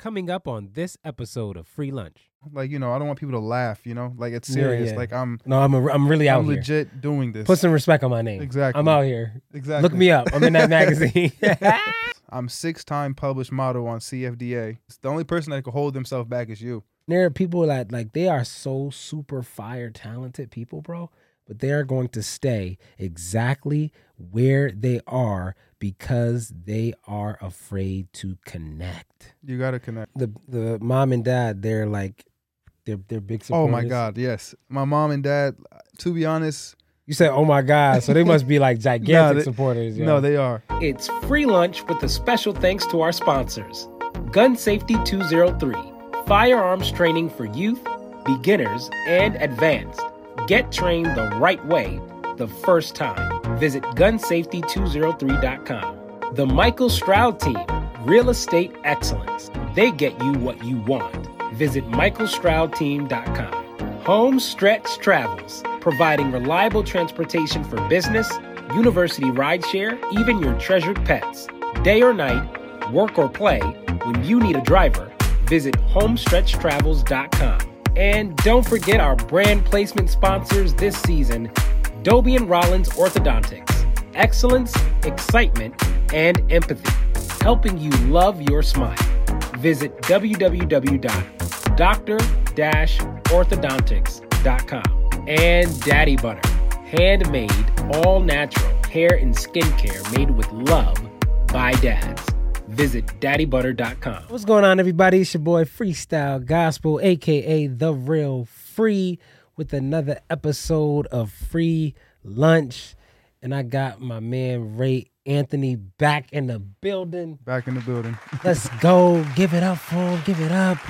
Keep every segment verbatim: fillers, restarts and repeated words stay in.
Coming up on this episode of Free Lunch. Like, you know, I don't want people to laugh, you know? Like, it's serious. Yeah, yeah. Like, I'm... No, I'm a, I'm really out I'm here. legit doing this. Put some respect on my name. Exactly. I'm out here. Exactly. Look me up. I'm in that magazine. I'm six-time published model on C F D A. It's the only person that can hold themselves back is you. There are people that, like, they are so super fire talented people, bro. But they are going to stay exactly where they are because they are afraid to connect. You got to connect. The the mom and dad, they're like, they're, they're big supporters. Oh, my God, yes. My mom and dad, to be honest... You said, oh, my God, so they must be, like, gigantic no, they, supporters. Yo. No, they are. It's Free Lunch with a special thanks to our sponsors. Gun Safety two oh three, firearms training for youth, beginners, and advanced. Get trained the right way the first time. Visit gun safety two oh three dot com. The Michael Stroud Team, real estate excellence. They get you what you want. Visit michael stroud team dot com. Home Stretch Travels, providing reliable transportation for business, university rideshare, even your treasured pets. Day or night, work or play, when you need a driver, visit home stretch travels dot com. And don't forget our brand placement sponsors this season, Dobie and Rollins Orthodontics. Excellence, excitement, and empathy, helping you love your smile. Visit w w w dot doctor dash orthodontics dot com. And Daddy Butter, handmade, all natural hair and skincare made with love by dads. Visit daddy butter dot com. What's going on, everybody? It's your boy Freestyle Gospel, a k a. The Real Free, with another episode of Free Lunch. And I got my man Ray Anthony back in the building. Back in the building. Let's go. Give it up for him. Give it up.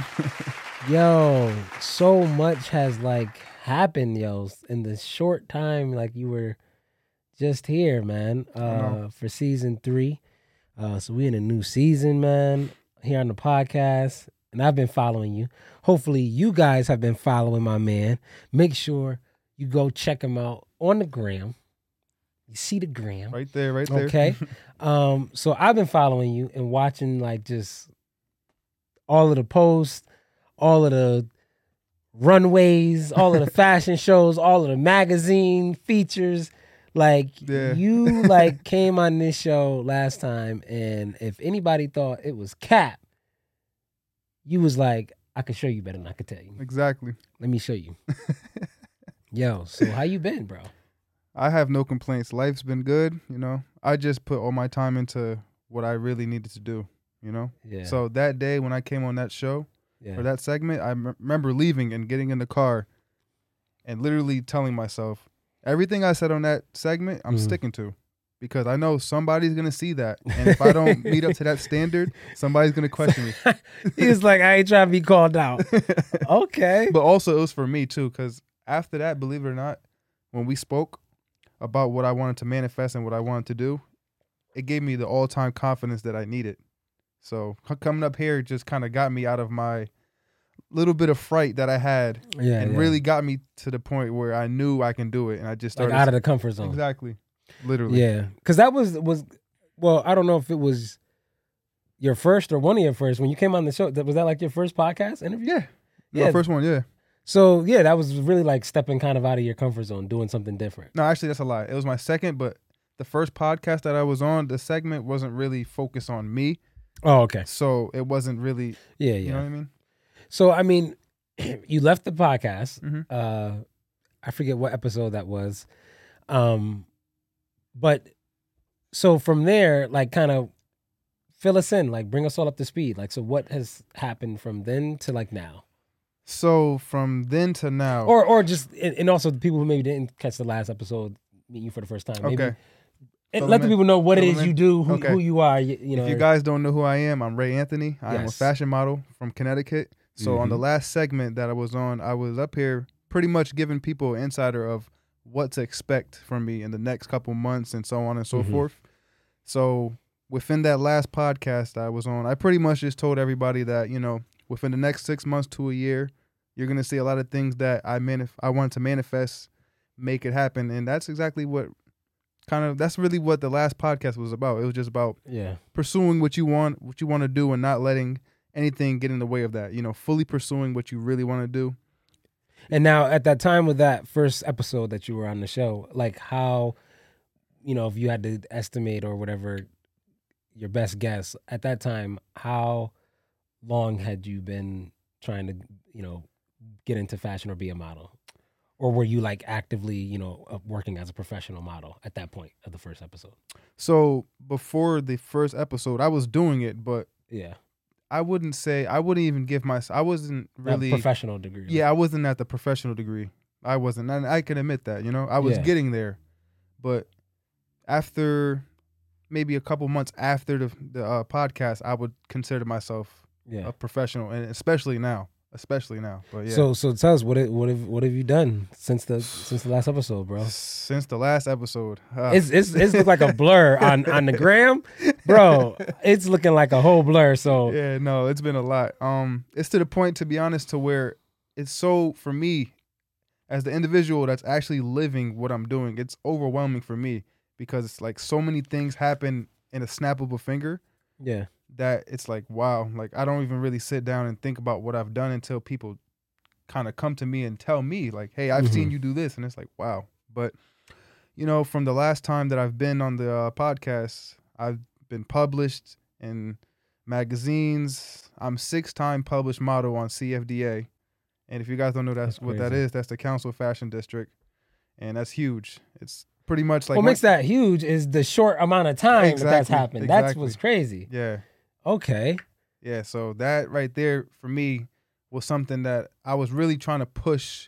Yo, so much has, like, happened, yo, in the short time, like, you were just here, man, uh, for season three. Uh, so we in a new season, man, here on the podcast, and I've been following you. Hopefully you guys have been following my man. Make sure you go check him out on the gram. You see the gram. Right there, right there. Okay. um, so I've been following you and watching, like, just all of the posts, all of the runways, all of the fashion shows, all of the magazine features. Like, yeah. you, like, came on this show last time, and if anybody thought it was cap, you was like, I could show you better than I could tell you. Exactly. Let me show you. Yo, so how you been, bro? I have no complaints. Life's been good, you know. I just put all my time into what I really needed to do, you know. Yeah. So that day when I came on that show, yeah. for that segment, I m- remember leaving and getting in the car and literally telling myself, everything I said on that segment, I'm mm. sticking to, because I know somebody's going to see that. And if I don't meet up to that standard, somebody's going to question me. He was like, I ain't trying to be called out. Okay. But also it was for me too, because after that, believe it or not, when we spoke about what I wanted to manifest and what I wanted to do, it gave me the all-time confidence that I needed. So coming up here just kind of got me out of my little bit of fright that I had, yeah, and yeah. really got me to the point where I knew I can do it, and I just started like out of the comfort zone. Exactly, literally. Yeah, because that was was well, I don't know if it was your first or one of your first when you came on the show. Was that like your first podcast interview? Yeah, yeah, my first one. Yeah. So yeah, that was really like stepping kind of out of your comfort zone, doing something different. No, actually, that's a lie. It was my second, but the first podcast that I was on, the segment wasn't really focused on me. Oh, okay. So it wasn't really. Yeah, yeah. You know what I mean? So, I mean, you left the podcast. Mm-hmm. Uh, I forget what episode that was. Um, but so from there, like, kind of fill us in, like, bring us all up to speed. Like, so what has happened from then to, like, now? So from then to now. Or or just, and also the people who maybe didn't catch the last episode, meet you for the first time. Maybe, okay. And let the people know what it is you do, who, okay. who you are. You, you know, if you guys don't know who I am, I'm Ray Anthony. I am yes. a fashion model from Connecticut. So mm-hmm. on the last segment that I was on, I was up here pretty much giving people an insider of what to expect from me in the next couple months and so on and so mm-hmm. forth. So within that last podcast I was on, I pretty much just told everybody that, you know, within the next six months to a year, you're going to see a lot of things that I manif- I wanted to manifest, make it happen. And that's exactly what kind of, that's really what the last podcast was about. It was just about yeah. pursuing what you want, what you want to do, and not letting anything get in the way of that. You know, fully pursuing what you really want to do. And now, at that time with that first episode that you were on the show, like how, you know, if you had to estimate or whatever, your best guess at that time, how long had you been trying to, you know, get into fashion or be a model? Or were you like actively, you know, working as a professional model at that point of the first episode? So before the first episode, I was doing it, but yeah, I wouldn't say, I wouldn't even give myself, I wasn't really. That professional degree. Yeah, I wasn't at the professional degree. I wasn't. And I can admit that, you know, I was yeah. getting there. But after maybe a couple months after the, the uh, podcast, I would consider myself yeah. a professional, and especially now. Especially now, but yeah. So, so tell us what it, what have what have you done since the since the last episode, bro? Since the last episode, uh. it's it's it's looked like a blur on on the gram, bro. It's looking like a whole blur. So yeah, no, it's been a lot. Um, it's to the point, to be honest, to where it's so for me, as the individual that's actually living what I'm doing, it's overwhelming for me because it's like so many things happen in a snap of a finger. Yeah. That it's like, wow, like I don't even really sit down and think about what I've done until people kind of come to me and tell me like, hey, I've mm-hmm. seen you do this. And it's like, wow. But, you know, from the last time that I've been on the uh, podcast, I've been published in magazines. I'm six-time published model on C F D A. And if you guys don't know that's, that's what that is, that's the Council Fashion District. And that's huge. It's pretty much like... What makes that huge is the short amount of time exactly, that that's happened. Exactly. That's what's crazy. Yeah. Okay. Yeah, so that right there for me was something that I was really trying to push,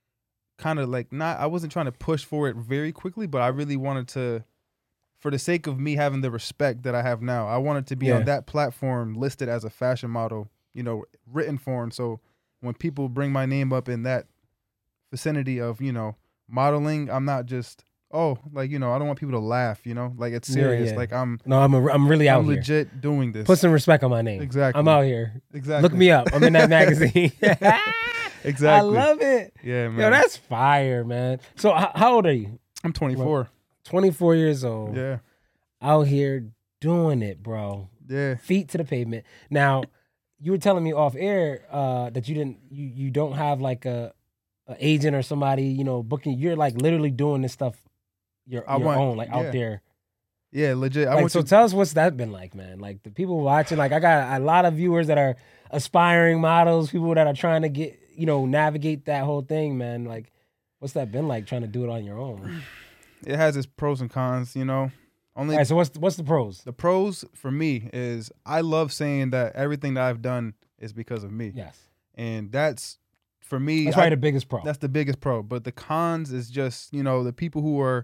kind of like not, I wasn't trying to push for it very quickly, but I really wanted to, for the sake of me having the respect that I have now, I wanted to be yeah. on that platform listed as a fashion model, you know, written form. So when people bring my name up in that vicinity of, you know, modeling, I'm not just... Oh, like, you know, I don't want people to laugh, you know? Like, it's serious. Yeah, yeah. Like, I'm... No, I'm a, I'm really out I'm here. legit doing this. Put some respect on my name. Exactly. I'm out here. Exactly. Look me up. I'm in that magazine. Exactly. I love it. Yeah, man. Yo, that's fire, man. So, h- how old are you? I'm twenty-four. twenty-four years old. Yeah. Out here doing it, bro. Yeah. Feet to the pavement. Now, you were telling me off air uh, that you didn't, you, you don't have, like, a, a agent or somebody, you know, booking. You're, like, literally doing this stuff your, your want, own, like yeah. out there. Yeah, legit. I like, want so you... tell us what's that been like, man. Like the people watching, like I got a lot of viewers that are aspiring models, people that are trying to get, you know, navigate that whole thing, man. Like, what's that been like trying to do it on your own? It has its pros and cons, you know. Only All right, so what's what's the pros? The pros for me is I love saying that everything that I've done is because of me. Yes. And that's for me. That's probably I, the biggest pro. That's the biggest pro. But the cons is just, you know, the people who are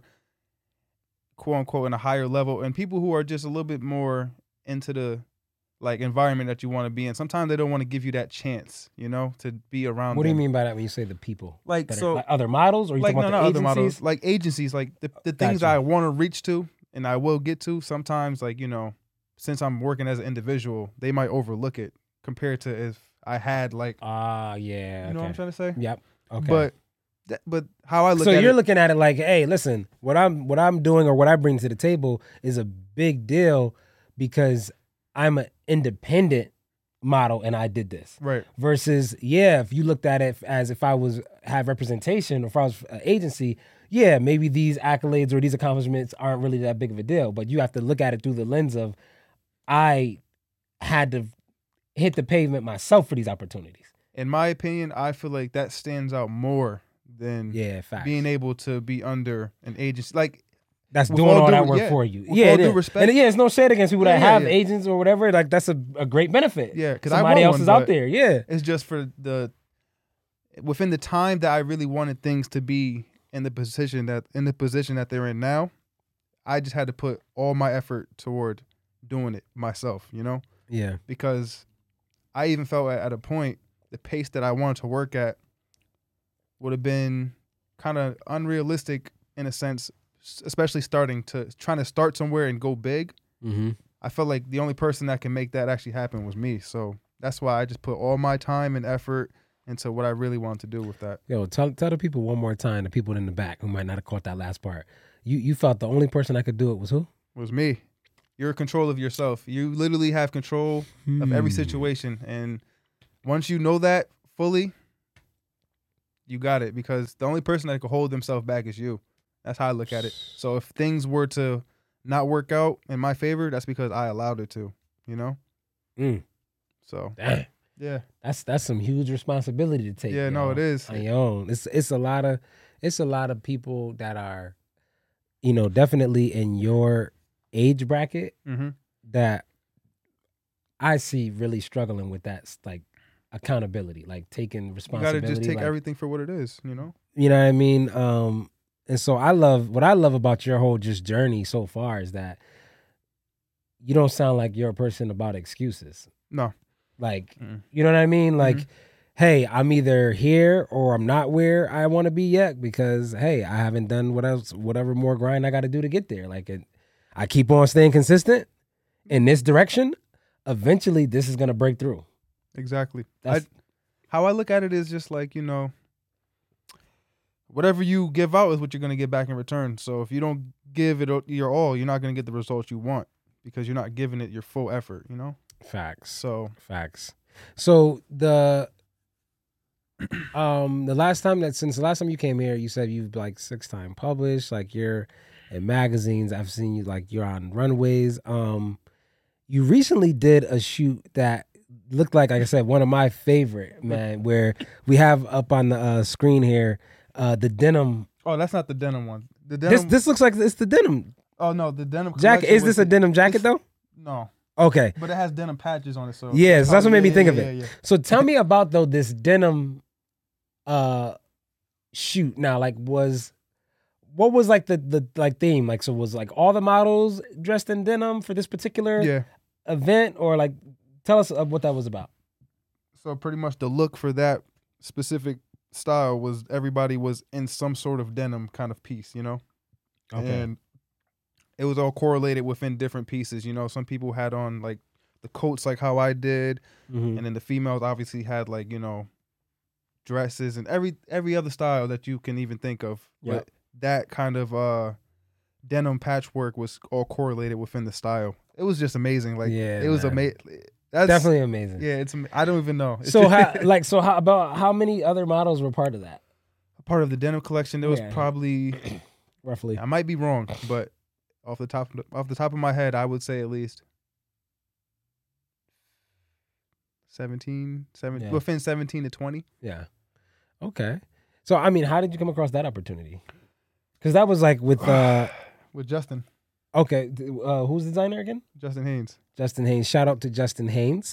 quote unquote in a higher level and people who are just a little bit more into the like environment that you want to be in. Sometimes they don't want to give you that chance, you know, to be around. What do them. you mean by that when you say the people? Like so are, like other models or you like talking no, about no, the other agencies? models, like agencies, like the the Gotcha. things I want to reach to and I will get to. Sometimes, like you know, since I'm working as an individual, they might overlook it compared to if I had like ah uh, yeah, you know okay. what I'm trying to say? Yep. Okay. But th- but how I look so at you're it, looking at it like, hey, listen, what I'm what I'm doing or what I bring to the table is a big deal because I'm an independent model and I did this. Right. Versus, yeah, if you looked at it as if I was have representation or if I was an agency, yeah, maybe these accolades or these accomplishments aren't really that big of a deal. But you have to look at it through the lens of I had to hit the pavement myself for these opportunities. In my opinion, I feel like that stands out more than yeah, facts. being able to be under an agency. Like that's doing all, all that work yeah, for you. Yeah, all due respect. And yeah, it's no shade against people yeah, that have yeah. agents or whatever. Like that's a, a great benefit. Yeah, because somebody I else one, is out there. Yeah, it's just for the within the time that I really wanted things to be in the position that in the position that they're in now. I just had to put all my effort toward doing it myself. You know. Yeah. Because I even felt at, at a point the pace that I wanted to work at would have been kind of unrealistic in a sense, especially starting to trying to start somewhere and go big. Mm-hmm. I felt like the only person that can make that actually happen was me. So that's why I just put all my time and effort into what I really wanted to do with that. Yo, tell tell the people one more time, the people in the back who might not have caught that last part. You you felt the only person that could do it was who? Was me. you're in control of yourself. You literally have control hmm. of every situation. And once you know that fully, you got it. Because the only person that can hold themselves back is you. That's how I look at it. So if things were to not work out in my favor, that's because I allowed it to, you know? Mm. So, Dang. yeah. That's that's some huge responsibility to take. Yeah, no, it is. On your own. It's it's a lot of it's a lot of people that are, you know, definitely in your age bracket mm-hmm. that I see really struggling with that, like accountability, like taking responsibility. You gotta just take like, everything for what it is, you know? You know what I mean? Um, and so I love, what I love about your whole just journey so far is that you don't sound like you're a person about excuses. No. Like, mm. you know what I mean? Like, mm-hmm. hey, I'm either here or I'm not where I want to be yet because, hey, I haven't done what else, whatever more grind I got to do to get there. Like, it, I keep on staying consistent in this direction. Eventually, this is going to break through. Exactly. I, how I look at it is just like, you know, whatever you give out is what you're going to get back in return. So if you don't give it your all, you're not going to get the results you want because you're not giving it your full effort, you know? Facts. So Facts. So the um the last time that since the last time you came here, you said you've like six time published, like you're in magazines. I've seen you like you're on runways. Um you recently did a shoot that looked like, like I said, one of my favorite, man, where we have up on the uh, screen here uh, the denim. Oh, that's not the denim one. The denim. This this looks like it's the denim. Oh no, the denim jacket. Is this a denim jacket though? No. Okay. But it has denim patches on it, so yeah, so that's what made me yeah, think yeah, of it. Yeah, yeah. So tell me about though this denim uh shoot. Now, like, was what was like the the like theme? Like, so was like all the models dressed in denim for this particular yeah. event, or like tell us what that was about. So pretty much the look for that specific style was everybody was in some sort of denim kind of piece, you know? Okay. And it was all correlated within different pieces, you know? Some people had on like the coats like how I did, mm-hmm. and then the females obviously had like, you know, dresses and every every other style that you can even think of. Yep. But that kind of uh denim patchwork was all correlated within the style. It was just amazing. Like yeah, it was amazing. That's definitely amazing. Yeah, it's. I don't even know. It's so, just, how, like, so how about how many other models were part of that? Part of the denim collection, there was yeah. probably, roughly. I might be wrong, but off the top, off the top of my head, I would say at least seventeen, seventeen, yeah. within seventeen to twenty. Yeah. Okay. So, I mean, how did you come across that opportunity? Because that was like with uh, with Justin. Okay, uh, who's the designer again? Justin Haynes. Justin Haynes. Shout out to Justin Haynes.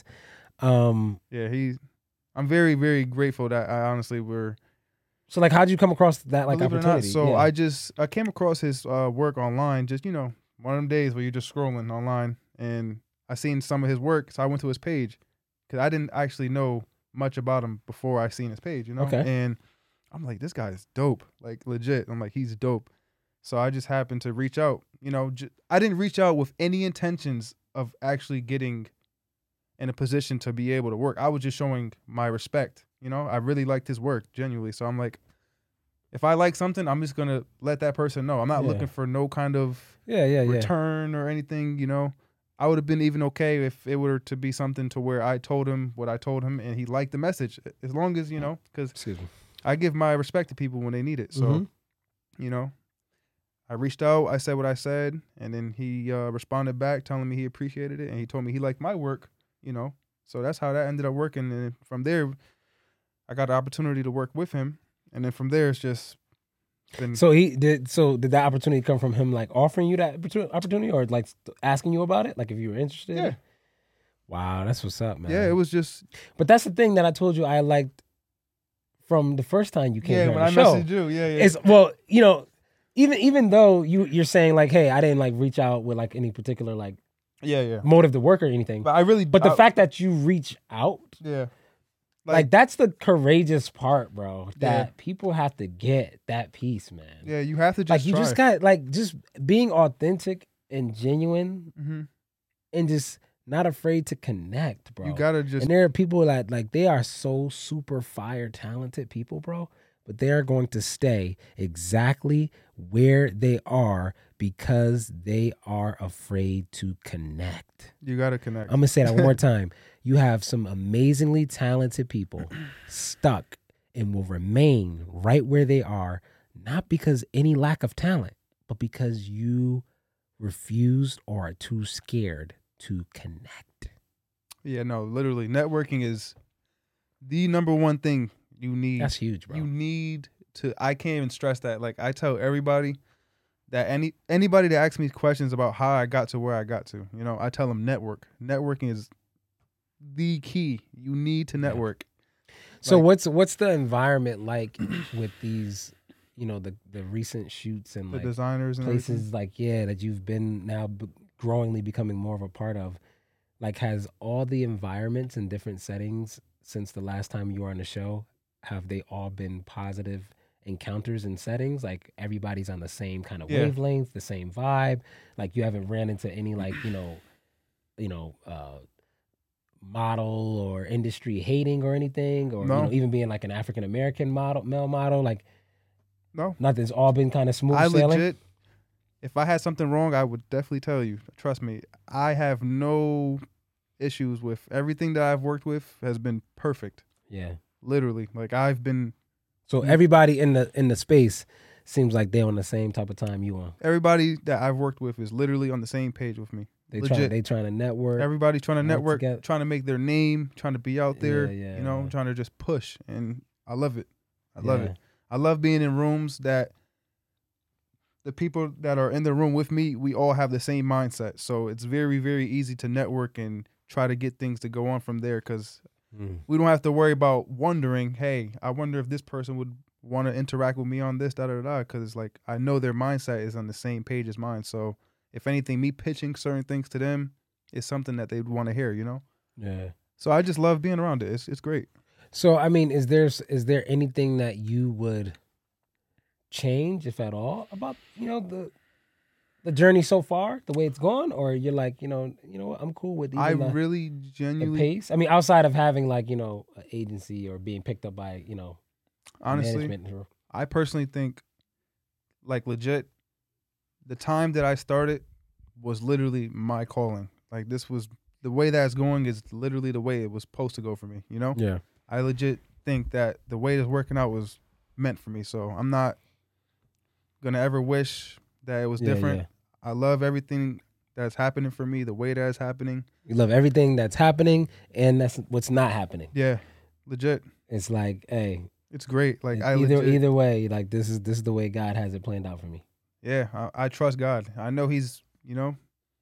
Um, yeah, he. I'm very, very grateful that I honestly were. So, like, how'd you come across that like Believe opportunity? It or not, so yeah. I just I came across his uh, work online. Just you know, one of them days where you're just scrolling online, and I seen some of his work, so I went to his page because I didn't actually know much about him before I seen his page. You know, okay. And I'm like, this guy is dope, like legit. I'm like, he's dope. So I just happened to reach out. You know, j- I didn't reach out with any intentions of actually getting in a position to be able to work. I was just showing my respect. You know, I really liked his work, genuinely. So I'm like, if I like something, I'm just going to let that person know. I'm not yeah. looking for no kind of yeah, yeah, return yeah. or anything, you know. I would have been even okay if it were to be something to where I told him what I told him and he liked the message. As long as, you know, because I give my respect to people when they need it. So, mm-hmm. you know. I reached out, I said what I said, and then he uh, responded back telling me he appreciated it, and he told me he liked my work, you know. So that's how that ended up working. And from there, I got the opportunity to work with him, and then from there, it's just been... So he did. So did that opportunity come from him, like, offering you that opportunity, or, like, asking you about it? Like, if you were interested? Yeah. Wow, that's what's up, man. Yeah, it was just... But that's the thing that I told you I liked from the first time you came yeah, here when on I the show. messaged you, yeah, yeah. It's, well, you know... Even even though you you're saying like, hey, I didn't like reach out with like any particular like yeah yeah motive to work or anything. But I really but the I, fact that you reach out, yeah, like, like that's the courageous part, bro. That yeah. people have to get that piece, man. Yeah, you have to just like you try. just got like just being authentic and genuine, mm-hmm. and just not afraid to connect, bro. You gotta just and there are people that like they are so super fire talented people, bro. but they are going to stay exactly where they are because they are afraid to connect. You got to connect. I'm going to say that one more time. You have some amazingly talented people stuck and will remain right where they are, not because any lack of talent, but because you refused or are too scared to connect. Yeah, no, literally, networking is the number one thing you need. That's huge, bro. You need to, I can't even stress that. Like, I tell everybody that any anybody that asks me questions about how I got to where I got to, you know, I tell them network. Networking is the key. You need to network. Yeah. So like, what's what's the environment like with these, you know, the the recent shoots and the like designers and places everything? like, yeah, that you've been now b- growingly becoming more of a part of? Like, has all the environments and different settings since the last time you were on the show, have they all been positive encounters and settings? Like, everybody's on the same kind of Yeah. wavelength, the same vibe? Like, you haven't ran into any, like, you know, you know, uh, model or industry hating or anything? Or, No. you know, even being like an African-American model, male model? Like, No. nothing's all been kind of smooth I sailing? legit, if I had something wrong, I would definitely tell you. Trust me. I have no issues with everything that I've worked with has been perfect. Yeah. Literally. Like, I've been, So everybody in the in the space seems like they're on the same type of time you on. everybody that I've worked with is literally on the same page with me. They try Legit. they trying to network. Everybody trying to work network, together. trying to make their name, trying to be out there, Yeah, yeah, you know, yeah. trying to just push. And I love it. I love Yeah. it. I love being in rooms that the people that are in the room with me, we all have the same mindset. So it's very, very easy to network and try to get things to go on from there because Mm. we don't have to worry about wondering, hey, I wonder if this person would want to interact with me on this, da da da. Because it's like, I know their mindset is on the same page as mine. So if anything, me pitching certain things to them is something that they'd want to hear, you know? Yeah. So I just love being around it. It's it's great. So I mean, is there is there anything that you would change, if at all, about, you know, the the journey so far, the way it's gone, or you're like, you know, you know, what, I'm cool with even I the, really the genuinely, pace. I mean, outside of having like, you know, an agency or being picked up by, you know, honestly, management. Or, I personally think, like, legit, the time that I started was literally my calling. Like, this was, the way that it's going is literally the way it was supposed to go for me, you know? yeah. I legit think that the way it's working out was meant for me. So I'm not going to ever wish that it was Yeah, different. yeah. I love everything that's happening for me, the way that it's happening. You love everything that's happening, and that's what's not happening. Yeah, legit. It's like, hey, It's great. Like, I either legit, either way, like this is this is the way God has it planned out for me. yeah, I, I trust God. I know He's, you know,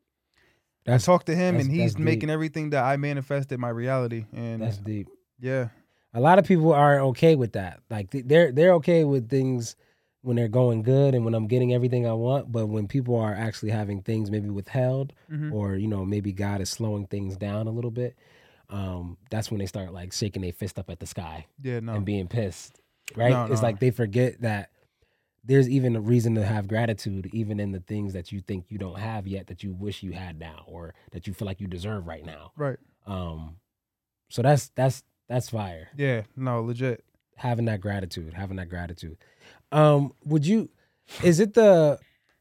That's I talk to Him that's- and He's that's making deep. everything that I manifested my reality. And that's deep. yeah, A lot of people aren't okay with that. Like th- they're they're okay with things when they're going good and when I'm getting everything I want, but when people are actually having things maybe withheld, Mhm. or you know maybe God is slowing things down a little bit, um, that's when they start like shaking their fist up at the sky yeah, no, and being pissed. Right? No, It's no. like they forget that there's even a reason to have gratitude, even in the things that you think you don't have yet, that you wish you had now, or that you feel like you deserve right now. right. Um, so that's that's that's fire. Yeah, no, legit. Having that gratitude, having that gratitude. Um, would you? Is it the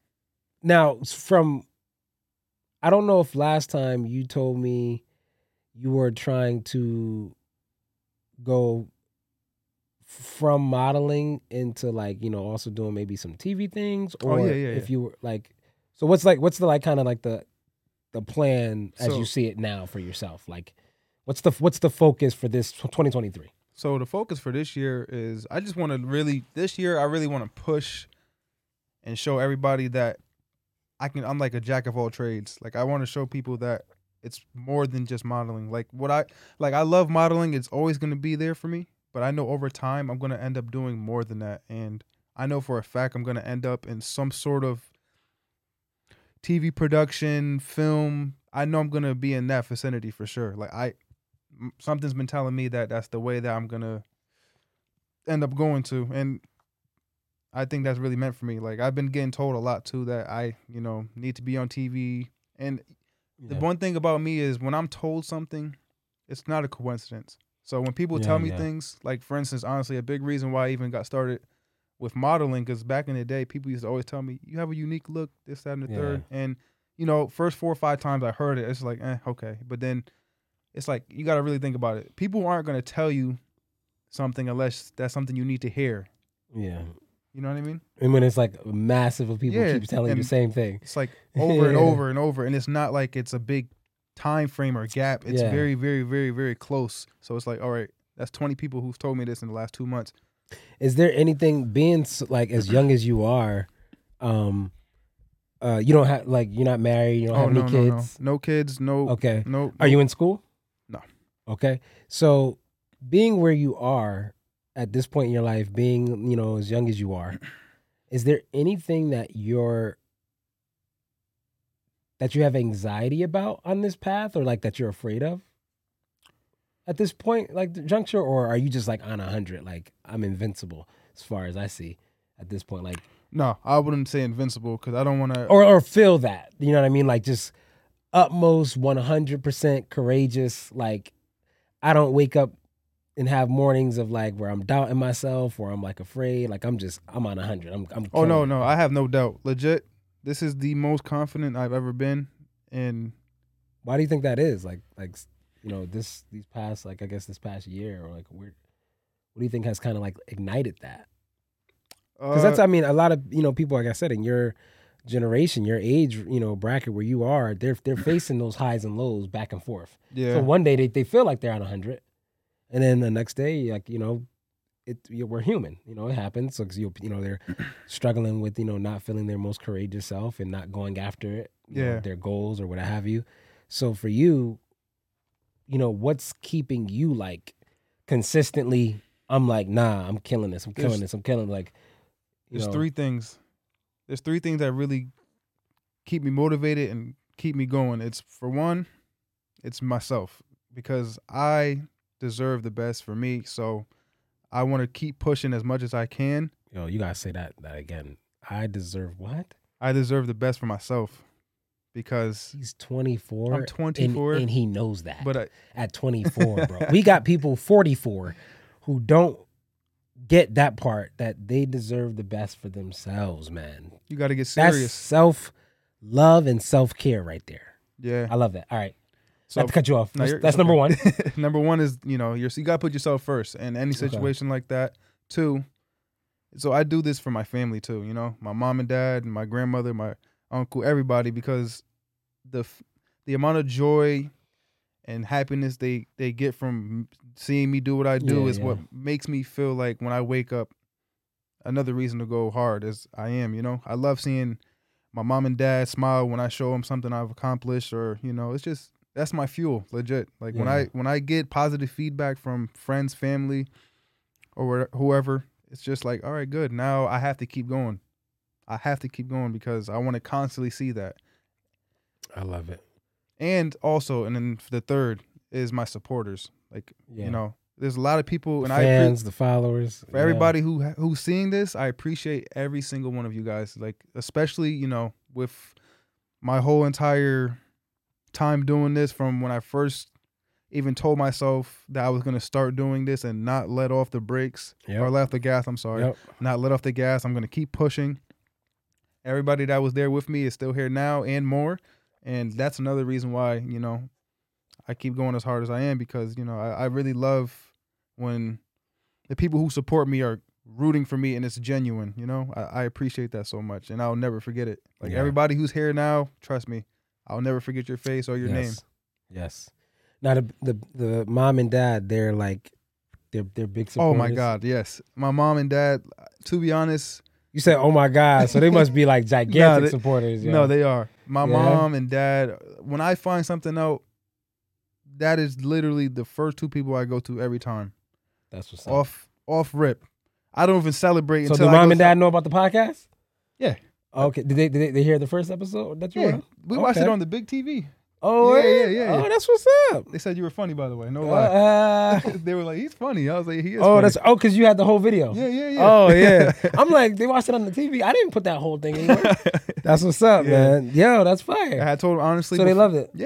now from? I don't know if last time you told me you were trying to go from modeling into like, you know, also doing maybe some T V things, or Oh, yeah, yeah, if yeah. you were like, so what's like what's the like kind of like the the plan as So- you see it now for yourself? Like, what's the what's the focus for this twenty twenty-three? So the focus for this year is I just want to really this year I really want to push and show everybody that I can I'm like a jack of all trades. Like, I want to show people that it's more than just modeling. Like, what I like I love modeling, it's always going to be there for me, but I know over time I'm going to end up doing more than that, and I know for a fact I'm going to end up in some sort of T V production, film. I know I'm going to be in that vicinity for sure. Like, I m- something's been telling me that that's the way that I'm going to end up going to, and I think that's really meant for me. Like, I've been getting told a lot too that I, you know, need to be on T V. And the Yeah. one thing about me is when I'm told something, it's not a coincidence. So when people Yeah, tell me yeah. things, like for instance, honestly, a big reason why I even got started with modeling, because back in the day, people used to always tell me, you have a unique look, this, that, and the Yeah. third. And, you know, first four or five times I heard it, it's like, eh, okay. But then it's like, you got to really think about it. People aren't going to tell you something unless that's something you need to hear. Yeah. You know what I mean? And when it's like massive of people Yeah, keep telling you the and same thing. It's like over and Yeah. over and over. And it's not like it's a big time frame or gap. It's Yeah. very, very, very, very close. So it's like, all right, that's twenty people who've told me this in the last two months. Is there anything being s- like as young as you are, um, uh, you don't have like you're not married, you don't Oh, have no, any no, no. kids? No kids, no. Okay. No. Are you in school? No. Okay. So being where you are at this point in your life, being, you know, as young as you are, is there anything that you're that you have anxiety about on this path, or like that you're afraid of at this point, like the juncture, or are you just like on a hundred, like I'm invincible as far as I see at this point, like, No, I wouldn't say invincible because I don't want to. or or feel that, you know what I mean, like just utmost one hundred percent courageous, like I don't wake up and have mornings of like where I'm doubting myself or I'm like afraid, like I'm just I'm on a hundred. I'm I'm Oh, no, killing it. no. I have no doubt. Legit, this is the most confident I've ever been. And Why do you think that is? Like, like you know, this these past, like I guess this past year, or like weird. What do you think has kind of like ignited that? Because uh, that's, I mean, a lot of, you know, people, like I said, in your generation, your age, you know, bracket where you are, they're they're facing those highs and lows back and forth. yeah. So one day they, they feel like they're on a hundred, and then the next day, like, you know, it you we're human. You know, it happens. So 'cause you you know they're struggling with, you know, not feeling their most courageous self and not going after it. You know, Yeah. their goals or what have you. So for you, you know, what's keeping you like consistently? I'm like, nah, I'm killing this. I'm killing There's- this. I'm killing like. You There's know, three things. There's three things that really keep me motivated and keep me going. It's for one, it's myself, because I deserve the best for me. So I want to keep pushing as much as I can. Yo, you gotta say that that again. I deserve what? I deserve the best for myself because He's twenty-four. I'm twenty-four. and, and he knows that. but I, At twenty-four, bro, we got people forty-four who don't get that part, that they deserve the best for themselves, man. you got to get That's serious. self love and self care right there. Yeah. I love that. All right, So not to cut you off. No, That's, you're- that's it's number one. okay. Number one is, you know, you're, you got to put yourself first in any situation like that. Two, so I do this for my family too, you know, my mom and dad, my grandmother, my uncle, everybody, because the f- the amount of joy and happiness they, they get from seeing me do what I do Yeah, is yeah. what makes me feel like when I wake up, another reason to go hard as I am, you know. I love seeing my mom and dad smile when I show them something I've accomplished, or, you know, it's just, that's my fuel, legit. Like when Yeah. I when I get positive feedback from friends, family, or wh- whoever, it's just like, all right, good. Now I have to keep going. I have to keep going because I want to constantly see that. I love it. And also, and then the third is my supporters. Like, Yeah. you know, there's a lot of people, The and I appre- fans, the followers, for everybody who who's seeing this, I appreciate every single one of you guys. Like, especially, you know, with my whole entire time doing this, from when I first even told myself that I was going to start doing this and not let off the brakes, Yep. or let off the gas. I'm sorry, Yep. not let off the gas. I'm going to keep pushing. Everybody that was there with me is still here now and more. And that's another reason why, you know, I keep going as hard as I am, because, you know, I, I really love when the people who support me are rooting for me and it's genuine, you know. I, I appreciate that so much, and I'll never forget it. Like, Yeah. everybody who's here now, trust me, I'll never forget your face or your yes. name. Yes. Now the, the the mom and dad, they're like, they're they're big supporters. Oh my God, yes. My mom and dad, to be honest, You said, "Oh my God," so they must be like gigantic No, they- supporters. no, yo. they are. My Yeah? mom and dad, when I find something out, that is literally the first two people I go to every time. That's what's up. Off off rip. I don't even celebrate So until do I mom go and dad know about the podcast? Yeah. Okay. Did they did they, they hear the first episode that you Yeah, were on? we watched Okay. it on the big T V. Oh Yeah, yeah, yeah, yeah, Oh, yeah. that's what's up. They said you were funny, by the way. No lie. Uh, They were like, he's funny. I was like, he is oh, funny. that's oh, because you had the whole video. Yeah, yeah, yeah. Oh yeah. I'm like, they watched it on the T V. I didn't put that whole thing anywhere. That's what's up, Yeah. man. Yo, that's fire. I told him honestly. So they before- loved it. Yeah.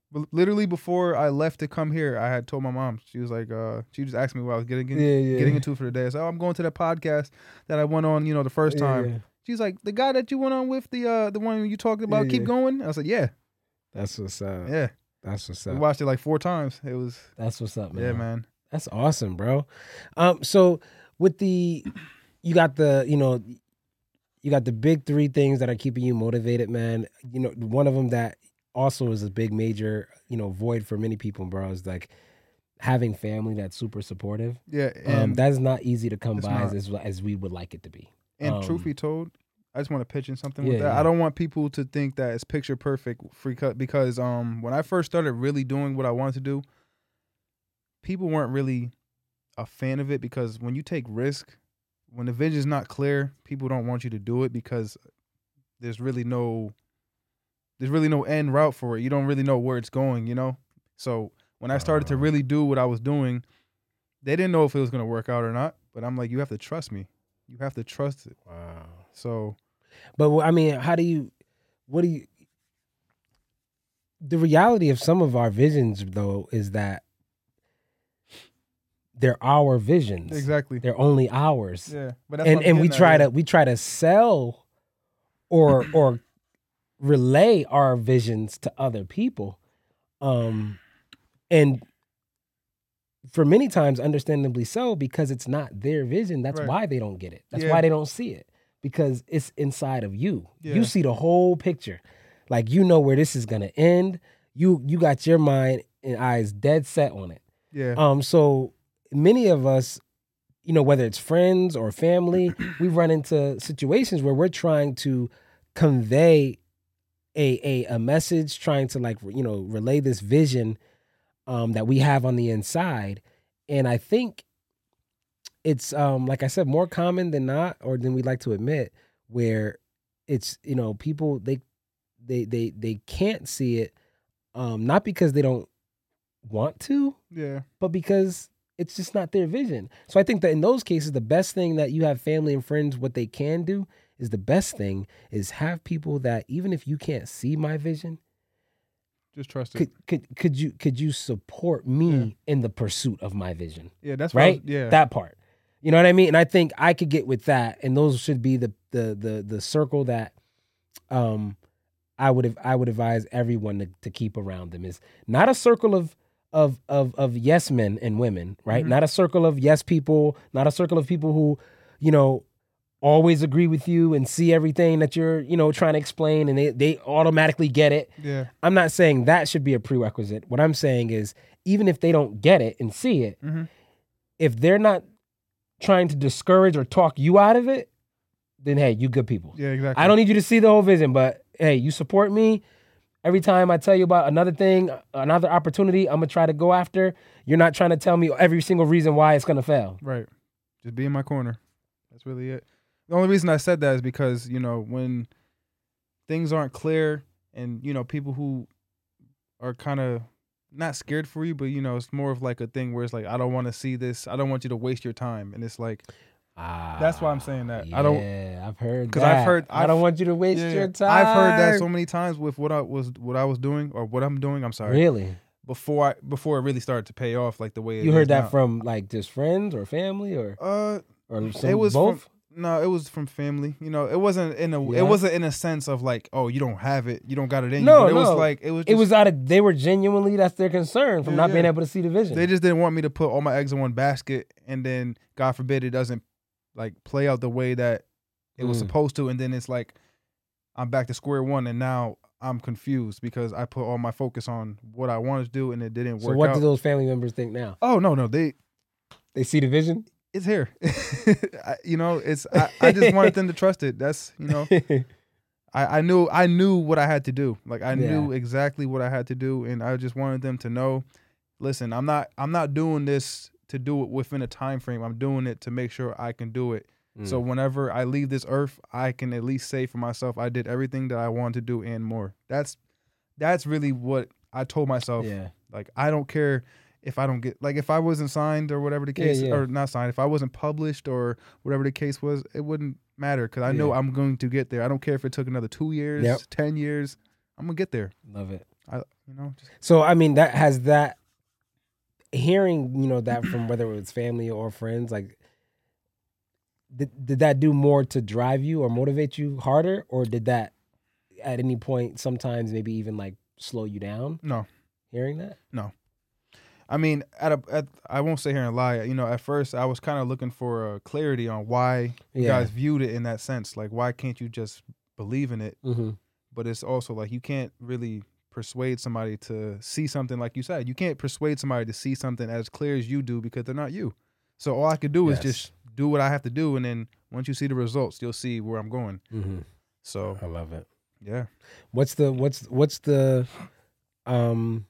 But literally before I left to come here, I had told my mom. She was like, uh, she just asked me what I was getting yeah, yeah. getting into for the day. I said, oh, I'm going to that podcast that I went on, you know, the first time. Yeah, yeah. She's like, the guy that you went on with, the uh, the one you talked about, Yeah, keep yeah. going. I said, yeah, That's what's up. yeah. That's what's We up. watched it like four times. It was, That's what's up, man. yeah, man. That's awesome, bro. Um, so with the, you got the, you know, you got the big three things that are keeping you motivated, man. You know, one of them that also is a big major, you know, void for many people, bro, is like having family that's super supportive. Yeah, and Um, that's not easy to come it's by not. as, as we would like it to be. and um, truth be told, I just want to pitch in something Yeah, with that. yeah. I don't want people to think that it's picture perfect free cut because um when I first started really doing what I wanted to do, people weren't really a fan of it because when you take risk, when the vision's not clear, people don't want you to do it because there's really no there's really no end route for it. You don't really know where it's going, you know? So when I started to Uh. really do what I was doing, they didn't know if it was going to work out or not, but I'm like, you have to trust me. You have to trust it. Wow. So But I mean, how do you, what do you, the reality of some of our visions though is that they're our visions. exactly. They're only ours. Yeah. But that's And what I'm and we getting at, try yeah. to we try to sell or or relay our visions to other people. Um and for many times understandably so because it's not their vision. That's Right. why they don't get it. That's Yeah. why they don't see it. Because it's inside of you. Yeah. You see the whole picture. Like you know where this is gonna end. You you got your mind and eyes dead set on it. Yeah. Um, so many of us, you know, whether it's friends or family, we run into situations where we're trying to convey a a, a message, trying to like you know relay this vision um, that we have on the inside, and I think it's um, like I said, more common than not, or than we like to admit, where it's you know people they they they they can't see it, um, not because they don't want to, Yeah. but because it's just not their vision. So I think that in those cases, the best thing that you have family and friends, what they can do is the best thing is have people that even if you can't see my vision, Just trust it. could could could you could you support me Yeah. in the pursuit of my vision? Yeah, that's what I Right? was- yeah. That part. You know what I mean? And I think I could get with that. And those should be the the the the circle that um I would have I would advise everyone to, to keep around them is not a circle of of of of yes men and women, right? Mhm. Not a circle of yes people, not a circle of people who, you know, always agree with you and see everything that you're, you know, trying to explain and they, they automatically get it. yeah. I'm not saying that should be a prerequisite. What I'm saying is even if they don't get it and see it, Mm-hmm. if they're not trying to discourage or talk you out of it, then hey, you good people. Yeah, exactly. I don't need you to see the whole vision, but hey, you support me. Every time I tell you about another thing, another opportunity, I'm gonna try to go after. You're not trying to tell me every single reason why it's gonna fail. Right. Just be in my corner. That's really it. The only reason I said that is because, you know, when things aren't clear and, you know, people who are kind of not scared for you, but, you know, it's more of like a thing where it's like, I don't want to see this. I don't want you to waste your time. And it's like, Ah, That's why I'm saying that. Yeah, I don't- I've heard 'cause that. I've heard- I don't I've- want you to waste yeah, your time. I've heard that so many times with what I was what I was doing or what I'm doing. I'm sorry. Really? Before I before it really started to pay off like the way it You is heard that now. from like just friends or family or uh or some, it was both? from no, it was from family. You know, it wasn't in a Yeah. it wasn't in a sense of like, oh, you don't have it, you don't got it in No, you. But it was no. like it was just, It was out of they were genuinely that's their concern from Yeah, not being yeah. able to see the vision. they just didn't want me to put all my eggs in one basket and then God forbid it doesn't like play out the way that it was Mm. supposed to, and then it's like I'm back to square one and now I'm confused because I put all my focus on what I wanted to do and it didn't so work what out. do those family members think now? Oh no, no, they They see the vision? it's here. I, you know, it's I, I just wanted them to trust it. That's you know, I, I knew I knew what I had to do. Like I knew exactly what I had to do, and I just wanted them to know. Listen, I'm not I'm not doing this to do it within a time frame. I'm doing it to make sure I can do it. So Mm. whenever I leave this earth, I can at least say for myself, I did everything that I wanted to do and more. That's that's really what I told myself. yeah. Like I don't care if I don't get like if I wasn't signed or whatever the Yeah, case yeah. or not signed, if I wasn't published or whatever the case was, it wouldn't matter because I know Yeah. I'm going to get there. I don't care if it took another two years, Yep. ten years. I'm gonna get there. Love it. You you know. Just... So I mean, that has that hearing, you know, that from whether it was family or friends, like, did did that do more to drive you or motivate you harder, or did that at any point sometimes maybe even like slow you down? No, hearing that. No. I mean, at a, at I won't sit here and lie. You know, at first I was kind of looking for uh, clarity on why you Yeah. guys viewed it in that sense. Like, why can't you just believe in it? Mm-hmm. But it's also like you can't really persuade somebody to see something like you said. You can't persuade somebody to see something as clear as you do because they're not you. So all I could do Yes. is just do what I have to do, and then once you see the results, you'll see where I'm going. Mm-hmm. So I love it. yeah. What's the what's what's the um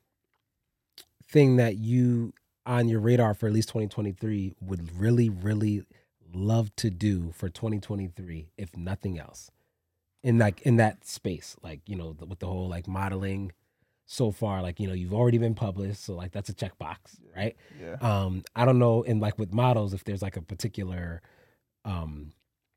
thing that you on your radar for at least twenty twenty-three would really really love to do for twenty twenty-three, if nothing else, in like in that space, like, you know, the, with the whole like modeling so far, like, you know, you've already been published, so like that's a checkbox, right? Yeah. Um, I don't know, and like with models, if there's like a particular um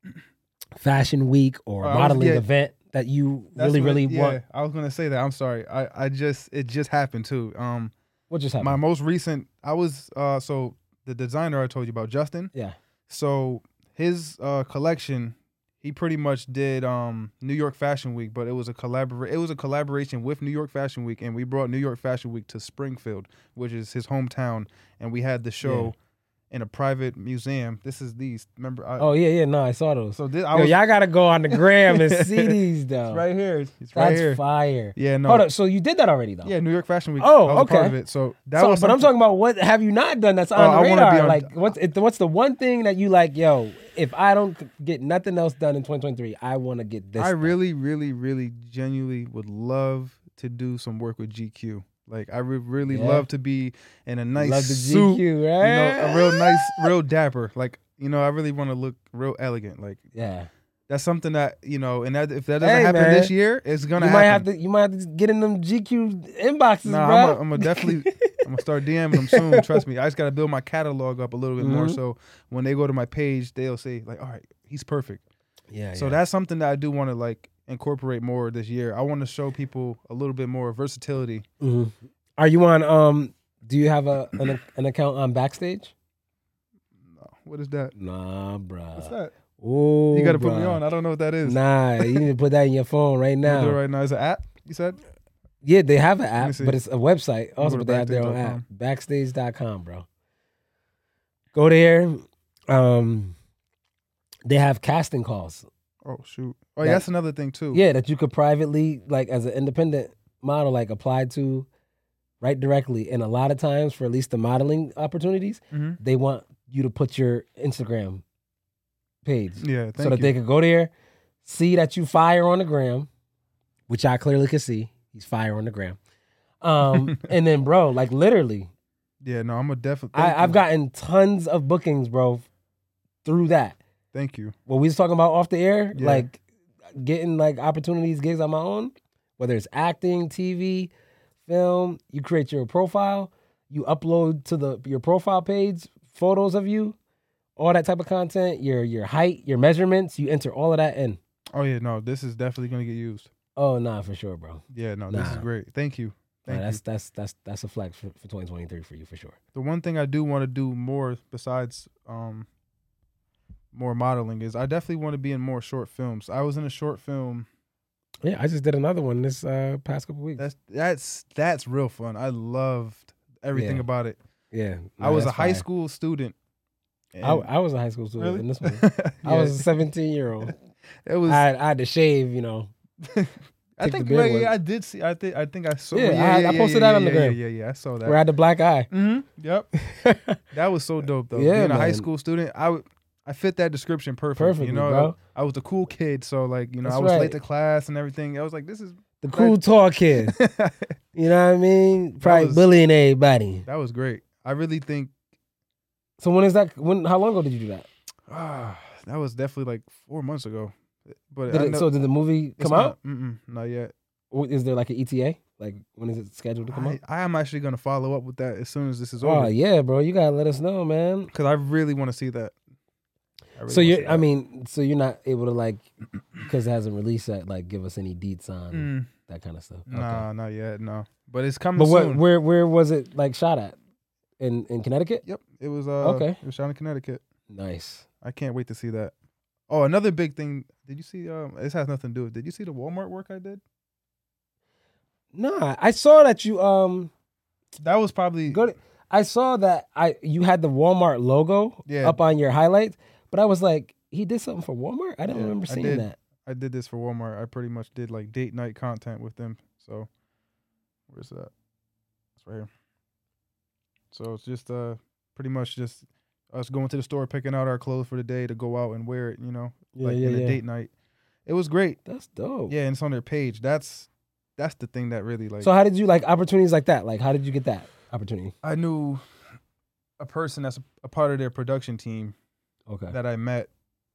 fashion week or Uh, I was- modeling yeah. event that you That's really what- really yeah, want. I was gonna say that. I'm sorry. I, I just it just happened too. Um What just happened? my most recent I was uh so the designer I told you about, Justin. yeah. So his uh collection, he pretty much did um New York Fashion Week, but it was a collabor it was a collaboration with New York Fashion Week, and we brought New York Fashion Week to Springfield, which is his hometown, and we had the show in a private museum. This is these. Remember? I, Oh yeah, yeah. No, I saw those. so this I Yo, was y'all gotta go on the gram and see these though. it's right here. It's right That's here. fire. Yeah, no. Hold up. So you did that already though? Yeah, New York Fashion Week. Oh, I was a part okay. of it. So that So, was. but I'm something- talking about what have you not done that's on Oh, the I wanna radar? be on- like what's it, what's the one thing that you like? Yo, if I don't get nothing else done in twenty twenty-three, I want to get this. I done. really, really, really, genuinely would love to do some work with G Q. Like, I would really Yeah. love to be in a nice love the suit, G Q, right? you know, a real nice, real dapper. Like, you know, I really want to look real elegant. Like, Yeah. that's something that, you know, and that if that doesn't Hey, happen man. this year, it's gonna You might happen. have to. You might have to get in them G Q inboxes, Nah, bro. I'm gonna definitely, I'm gonna start DMing them soon. Trust me. I just gotta build my catalog up a little bit more, Mhm. so when they go to my page, they'll say like, all right, he's perfect. yeah. So yeah. that's something that I do want to like incorporate more this year. I want to show people a little bit more versatility. Mhm. Are you on? Um. Do you have a an, an account on Backstage? No, what is that? Nah, bro. What's that? Oh, You got to put me on. I don't know what that is. Nah, you need to put that in your phone right I'm gonna do it now. right now. Is it an app? You said? Yeah, they have an me app, see. but it's a website also, to but they have their own backstage dot app. com. Backstage dot com, bro. Go there. Um, they have casting calls. Oh shoot. Oh, That- yeah, that's another thing too. Yeah, that you could privately, like as an independent model, like apply to right directly. And a lot of times, for at least the modeling opportunities, hmm they want you to put your Instagram page Yeah. Thank so that you. they could go there, see that you fire on the gram, which I clearly can see. He's fire on the gram. Um, and then, bro, like literally, yeah. No, I'm a definitely. I, I've gotten tons of bookings, bro, through that. Thank you. What we was talking about off the air, Yeah. like getting like opportunities, gigs on my own, whether it's acting, T V, film. You create your profile, you upload to the your profile page photos of you, all that type of content, your your height, your measurements. You enter all of that in. Oh yeah. No, this is definitely gonna get used. Oh nah, for sure, bro. Yeah. No, this is Nah. great. Thank you. Nah, Thank that's you. that's that's that's a flex for, for twenty twenty-three for you for sure. The one thing I do want to do more besides um more modeling is I definitely want to be in more short films. I was in a short film. Yeah, I just did another one this uh, past couple weeks. That's that's that's real fun. I loved everything Yeah. about it. yeah, I nah, was a that's high fire. school student. I, I was a high school student Really? in this one. I Yeah. was a seventeen year old. It was. I, I, had- I had to shave, you know. pick think the big wait, one. yeah, I did see. I think I think I saw. Yeah, Yeah, I- yeah, I yeah, posted yeah, that on yeah, the gram. Yeah, yeah, yeah. I saw that. Where I had the black eye. Mm-hmm. Yep. That was so dope though. Yeah, Being a high man. school student, I would. I fit that description perfect. Perfectly, you know, bro. I was the cool kid, so like you know, That's I was right. late to class and everything. I was like, this is The cool tall kid. You know what I mean? Probably was- bullying everybody. that was great. I really think So when is that? When? How long ago did you do that? ah, that was definitely like four months ago. But Did I it, know, so did the movie it's come out? Not, mm-mm, not yet. Or is there like an E T A? Like when is it scheduled to come I, out? I am actually gonna follow up with that as soon as this is Oh over yeah, bro. You gotta let us know, man. because I really want to see that. I really So wanna you, see I that. mean, so you're not able to like, because it hasn't released that, like, give us any deets on Mm, that kind of stuff. Okay. nah, not yet. No, But it's coming But what? soon. Where where was it like shot at? In in Connecticut? Yep, it was. Uh, Okay. it was shot in Connecticut. Nice. I can't wait to see that. Oh, another big thing. Did you see? Um, this has nothing to do with. Did you see the Walmart work I did? Nah, I saw that you um That was probably go to, I saw that I you had the Walmart logo Yeah. up on your highlights, but I was like, he did something for Walmart? I don't Yeah, remember I seeing did. that. I did this for Walmart. I pretty much did like date night content with them. So where's that? It's right here. So it's just uh pretty much just us going to the store, picking out our clothes for the day to go out and wear it, you know, Yeah, like yeah, in a yeah. date night. It was great. That's dope. Yeah, and it's on their page. That's that's the thing that really like So how did you like opportunities like that? Like how did you get that opportunity? I knew a person that's a, a part of their production team Okay. that I met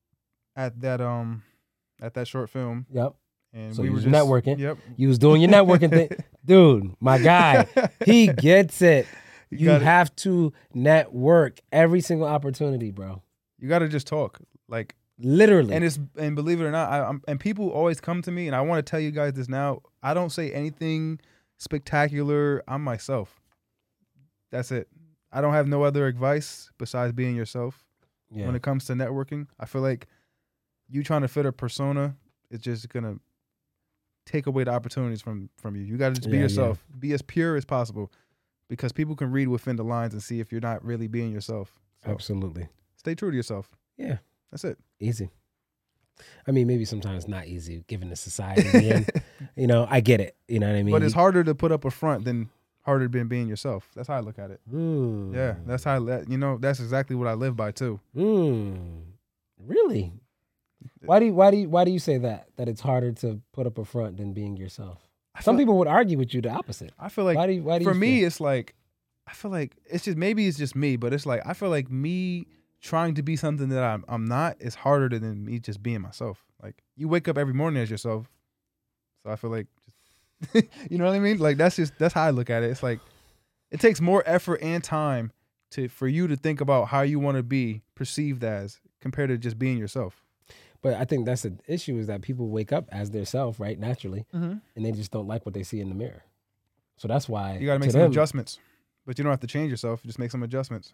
at that um at that short film, Yep. and So we you were was just networking. Yep, You was doing your networking thing. Dude, my guy, he gets it. You, gotta, have to network every single opportunity, bro. you got to just talk like, Literally. and it's and believe it or not, I, I'm, and people always come to me, and I want to tell you guys this now. I don't say anything spectacular. I'm myself. That's it. I don't have no other advice besides being yourself. yeah. When it comes to networking, I feel like you trying to fit a persona is just gonna take away the opportunities from from you. You got to just be Yeah, yourself. Be as pure as possible, because people can read within the lines and see if you're not really being yourself. So Absolutely. stay true to yourself. Yeah. That's it. Easy. I mean, maybe sometimes not easy given the society we're in. You know, I get it. You know what I mean? But it's harder to put up a front than harder than being yourself. That's how I look at it. Mm. Yeah, that's how I let you know. That's exactly what I live by too. Mm. Really? Why do you, why do you, why do you say that? That it's harder to put up a front than being yourself? I Some feel, people would argue with you the opposite. I feel like why do you, why do for you me, feel? it's like I feel like it's just maybe it's just me, but it's like I feel like me trying to be something that I'm I'm not is harder than me just being myself. Like you wake up every morning as yourself, so I feel like just you know what I mean. Like that's just that's how I look at it. It's like it takes more effort and time to for you to think about how you want to be perceived as compared to just being yourself. But I think that's the issue is that people wake up as their self, right, naturally, Mm-hmm. and they just don't like what they see in the mirror. So that's why You got to make to some them, adjustments, but you don't have to change yourself. Just make some adjustments.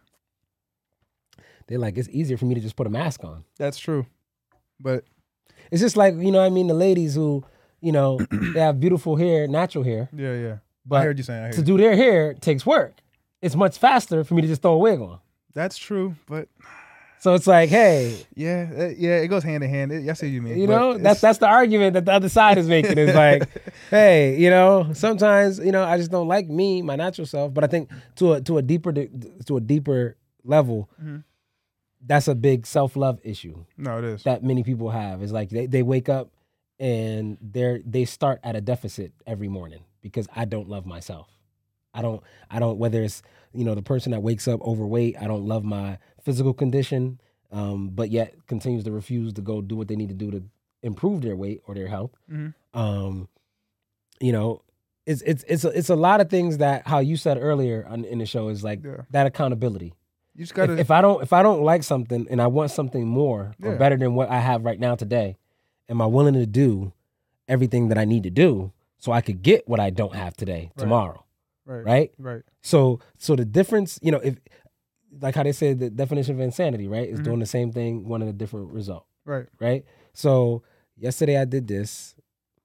they're like, it's easier for me to just put a mask on. That's true, but It's just like, you know what I mean, the ladies who, you know, they have beautiful hair, natural hair, yeah, yeah. I but heard you saying. I heard to you. do their hair takes work. It's much faster for me to just throw a wig on. That's true, but So it's like, hey, yeah, uh, yeah, it goes hand in hand. It, I see what you mean. you but know, it's- that's that's the argument that the other side is making. Is like, hey, you know, sometimes, you know, I just don't like me, my natural self. But I think to a to a deeper to a deeper level, Mhm. that's a big self love issue no, it is. that many people have. Is like they, they wake up and they're they start at a deficit every morning because I don't love myself. I don't I don't whether it's, you know, the person that wakes up overweight, I don't love my physical condition, um, but yet continues to refuse to go do what they need to do to improve their weight or their health. Mhm. Um, you know, it's it's it's a, it's a lot of things that how you said earlier on, in the show is like Yeah. that accountability. You just gotta. If, if I don't if I don't like something and I want something more or Yeah. better than what I have right now today, am I willing to do everything that I need to do so I could get what I don't have today Right. tomorrow, right, right? right. So so the difference, you know, if like how they say the definition of insanity, right, is Mhm. doing the same thing, wanting a different result, Right. right? So yesterday I did this,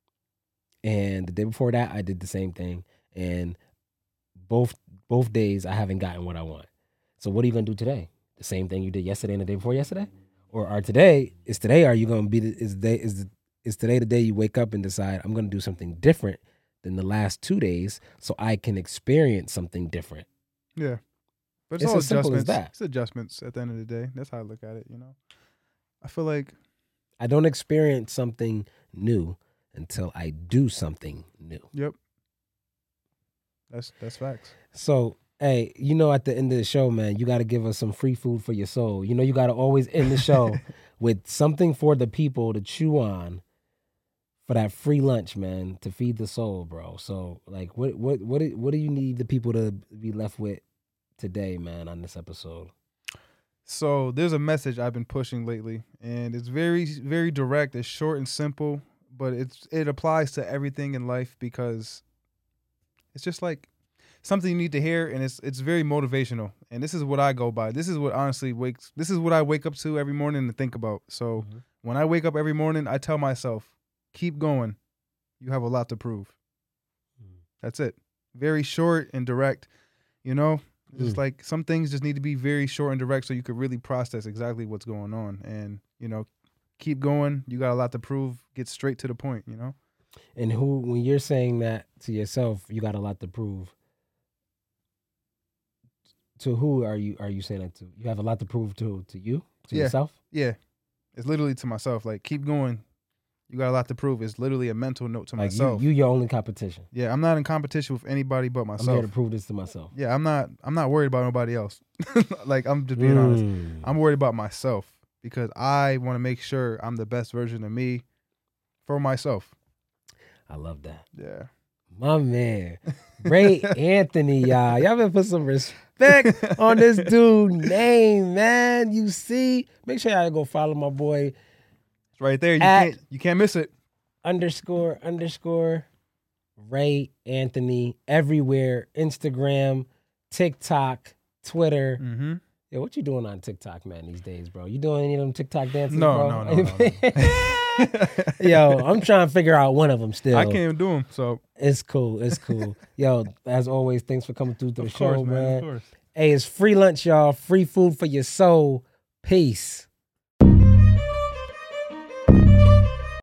and the day before that I did the same thing, and both both days I haven't gotten what I want. So what are you gonna do today? The same thing you did yesterday and the day before yesterday, or are today is today? Are you gonna be the, is day is the, is today the day you wake up and decide I'm gonna do something different than the last two days so I can experience something different? Yeah. But it's, It's all as simple as adjustments. that. It's adjustments at the end of the day. That's how I look at it, you know. I feel like I don't experience something new until I do something new. yep. That's that's facts. So, hey, you know, at the end of the show, man, you got to give us some free food for your soul. You know, you got to always end the show with something for the people to chew on for that free lunch, man, to feed the soul, bro. So, like, what what what do, what do you need the people to be left with today, man, on this episode? So there's a message I've been pushing lately, and it's very very direct. It's short and simple, but it's it applies to everything in life because it's just like something you need to hear, and it's it's very motivational. And this is what I go by. This is what honestly wakes. This is what I wake up to every morning and think about. So mm-hmm. when I wake up every morning, I tell myself, keep going. You have a lot to prove. Mm. That's it. Very short and direct. You know, just mm. like some things just need to be very short and direct so you could really process exactly what's going on. And, you know, keep going. You got a lot to prove. Get straight to the point, you know? And who, when you're saying that to yourself, you got a lot to prove, to who are you are you saying that to? You have a lot to prove to to you? To yeah. yourself? Yeah. It's literally to myself. Like, keep going. You got a lot to prove. It's literally a mental note to like myself. You, you your only competition. Yeah, I'm not in competition with anybody but myself. I'm here to prove this to myself. Yeah, I'm not I'm not worried about nobody else. Like, I'm just being mm. honest. I'm worried about myself because I want to make sure I'm the best version of me for myself. I love that. Yeah. My man. Ray Anthony, y'all. Y'all better put some respect on this dude's name, man. You see? Make sure y'all go follow my boy. It's right there. You can't you can't miss it. Underscore underscore Ray Anthony everywhere. Instagram, TikTok, Twitter. Mm-hmm. Yo, what you doing on TikTok, man, these days, bro? You doing any of them TikTok dances, no, bro? No, no, no, no. Yo, I'm trying to figure out one of them still. I can't even do them, so. It's cool. It's cool. Yo, as always, thanks for coming through to the of course, show, man. man. Of course. Hey, it's free lunch, y'all. Free food for your soul. Peace.